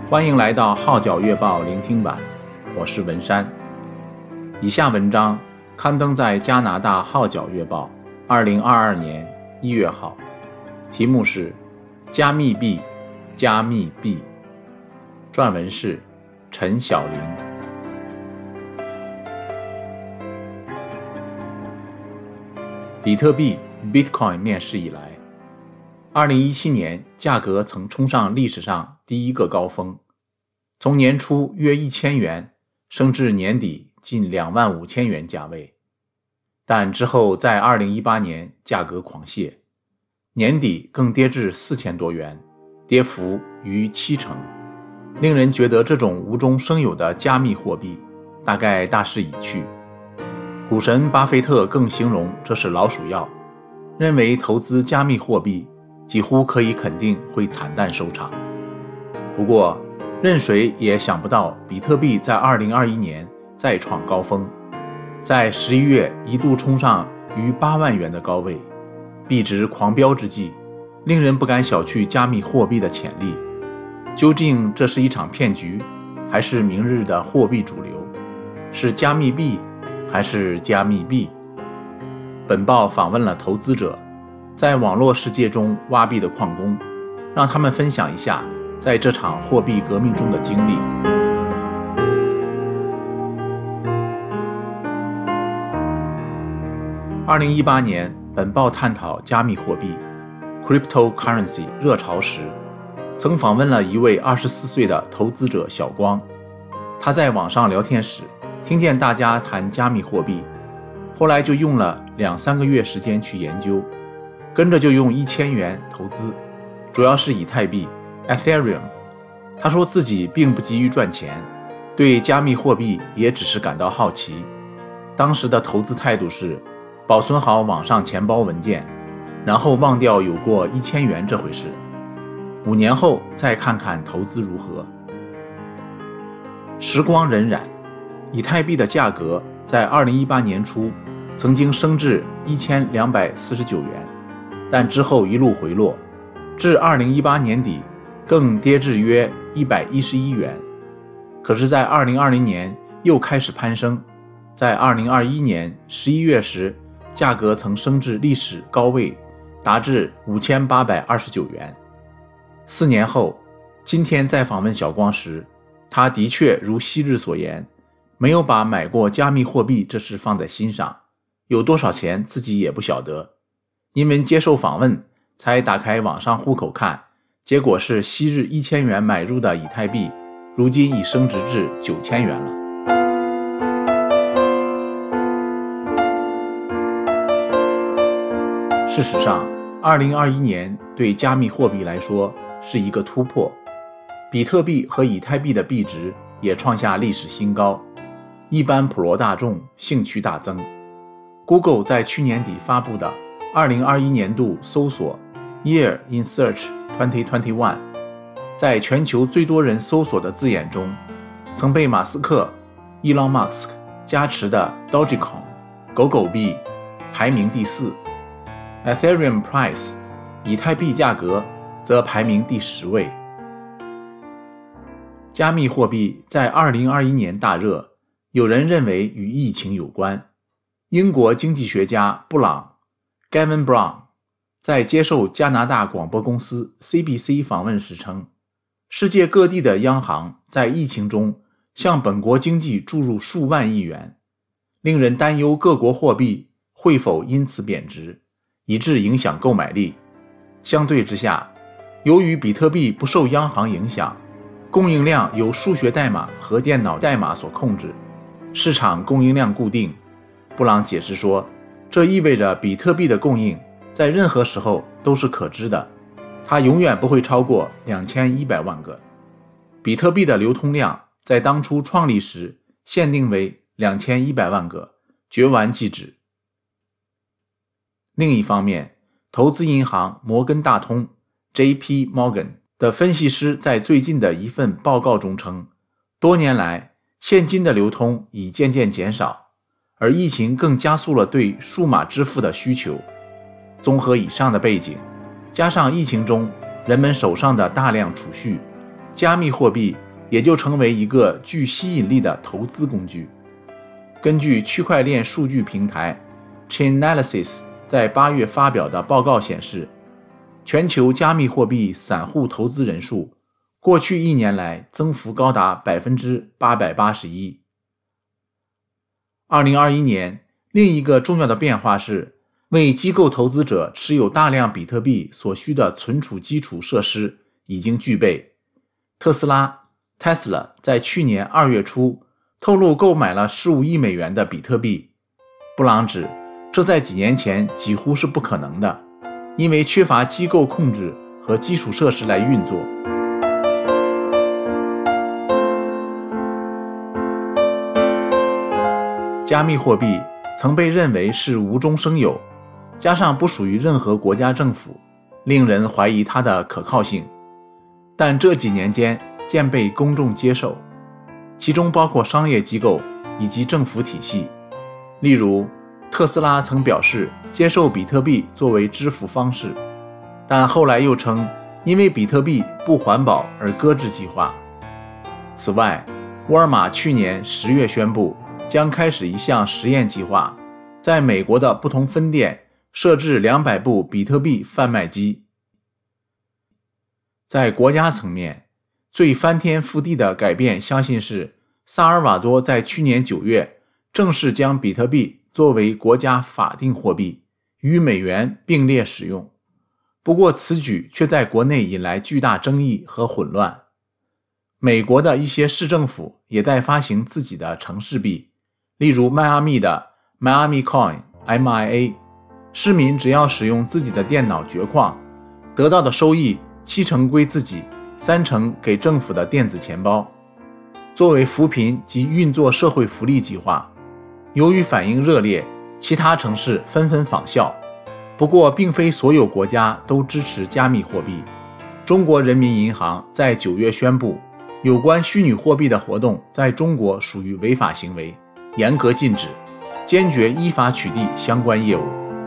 欢迎来到号角月报聆听版，我是文山。以下文章刊登在加拿大号角月报2022年1月号，题目是加密币，加密币。撰文是陈晓玲。比特币 Bitcoin 面世以来，2017年价格曾冲上历史上第一个高峰，从年初约1000元升至年底近25000元价位，但之后在2018年价格狂泻，年底更跌至4000多元，跌幅逾70%，令人觉得这种无中生有的加密货币大概大势已去。股神巴菲特更形容这是老鼠药，认为投资加密货币几乎可以肯定会惨淡收场。不过任谁也想不到，比特币在2021年再创高峰，在11月一度冲上逾8万元的高位，币值狂飙之际，令人不敢小觑加密货币的潜力。究竟这是一场骗局，还是明日的货币主流？是加密币还是加密币？本报访问了投资者，在网络世界中挖币的矿工，让他们分享一下在这场货币革命中的经历。2018年，本报探讨加密货币 Cryptocurrency 热潮时，曾访问了一位24岁的投资者小光。他在网上聊天时听见大家谈加密货币，后来就用了2-3个月时间去研究，跟着就用1000元投资，主要是以太币 Ethereum。 他说自己并不急于赚钱，对加密货币也只是感到好奇。当时的投资态度是保存好网上钱包文件，然后忘掉有过1000元这回事，5年后再看看投资如何。时光荏苒，以太币的价格在2018年初曾经升至1249元，但之后一路回落，至2018年底更跌至约111元。可是在2020年又开始攀升，在2021年11月时，价格曾升至历史高位，达至5829元。4年后，今天在访问小光时，他的确如昔日所言，没有把买过加密货币这事放在心上，有多少钱自己也不晓得。因为接受访问才打开网上户口看，结果是昔日1000元买入的以太币，如今已升值至9000元了。事实上，2021年对加密货币来说是一个突破，比特币和以太币的币值也创下历史新高，一般普罗大众兴趣大增。Google 在去年底发布的2021年度搜索 Year in Search 2021， 在全球最多人搜索的字眼中，曾被马斯克 Elon Musk 加持的 Dogecoin 狗狗币排名第4， Ethereum Price 以太币价格则排名第10位。加密货币在2021年大热，有人认为与疫情有关。英国经济学家布朗 Gavin Brown 在接受加拿大广播公司 CBC 访问时称，世界各地的央行在疫情中向本国经济注入数万亿元，令人担忧各国货币会否因此贬值，以致影响购买力。相对之下，由于比特币不受央行影响，供应量由数学代码和电脑代码所控制，市场供应量固定。布朗解释说，这意味着比特币的供应在任何时候都是可知的，它永远不会超过2100万个。比特币的流通量在当初创立时限定为2100万个，绝完即止。另一方面，投资银行摩根大通 JP Morgan 的分析师在最近的一份报告中称，多年来现金的流通已渐渐减少，而疫情更加速了对数码支付的需求。综合以上的背景，加上疫情中人们手上的大量储蓄， 加密货币也就成为一个具吸引力的投资工具。根据区块链数据平台 Chainalysis 在8月发表的报告显示，全球加密货币散户投资人数过去1年来增幅高达 881%。2021年，另一个重要的变化是，为机构投资者持有大量比特币所需的存储基础设施已经具备。特斯拉 Tesla 在去年2月初透露购买了15亿美元的比特币。布朗指，这在几年前几乎是不可能的，因为缺乏机构控制和基础设施来运作。加密货币曾被认为是无中生有，加上不属于任何国家政府，令人怀疑它的可靠性。但这几年间渐被公众接受，其中包括商业机构以及政府体系。例如，特斯拉曾表示接受比特币作为支付方式，但后来又称因为比特币不环保而搁置计划。此外，沃尔玛去年10月宣布将开始一项实验计划，在美国的不同分店设置200部比特币贩卖机。在国家层面，最翻天覆地的改变相信是萨尔瓦多在去年9月正式将比特币作为国家法定货币，与美元并列使用。不过此举却在国内引来巨大争议和混乱。美国的一些市政府也在发行自己的城市币，例如迈阿密的 Miami Coin MIA， 市民只要使用自己的电脑掘矿，得到的收益70%归自己，30%给政府的电子钱包，作为扶贫及运作社会福利计划。由于反应热烈，其他城市纷纷仿效。不过并非所有国家都支持加密货币。中国人民银行在9月宣布，有关虚拟货币的活动在中国属于违法行为，严格禁止，坚决依法取缔相关业务。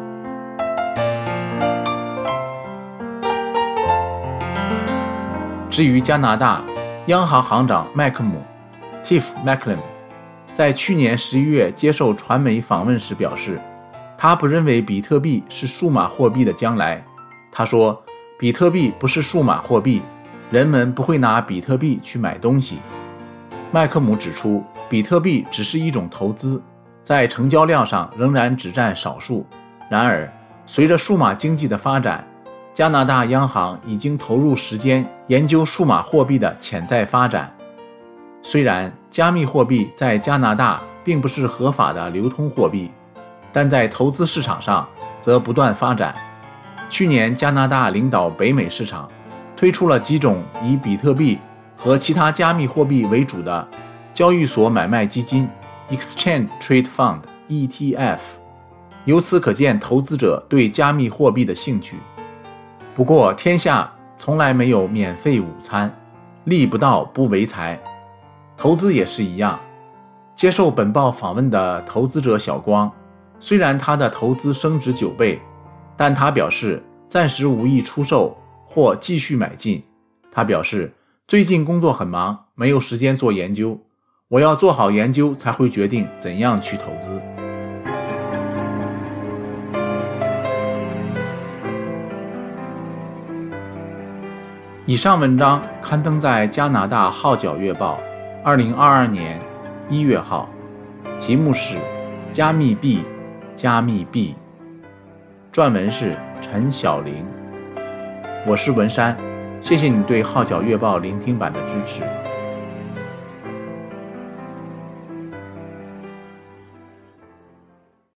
至于加拿大，央行行长麦克姆 Tiff Macklem 在去年11月接受传媒访问时表示，他不认为比特币是数码货币的将来。他说，比特币不是数码货币，人们不会拿比特币去买东西。麦克姆指出，比特币只是一种投资，在成交量上仍然只占少数。然而，随着数码经济的发展，加拿大央行已经投入时间研究数码货币的潜在发展。虽然加密货币在加拿大并不是合法的流通货币，但在投资市场上则不断发展。去年加拿大领导北美市场，推出了几种以比特币和其他加密货币为主的交易所买卖基金 Exchange Trade Fund ETF， 由此可见投资者对加密货币的兴趣。不过天下从来没有免费午餐，利不到不为财，投资也是一样。接受本报访问的投资者小光，虽然他的投资升值9倍，但他表示暂时无意出售或继续买进。他表示，最近工作很忙，没有时间做研究，我要做好研究才会决定怎样去投资。以上文章刊登在加拿大号角月报2022年1月号，题目是加密币，加密币。撰文是陈晓玲。我是文山，谢谢你对号角月报聆听版的支持。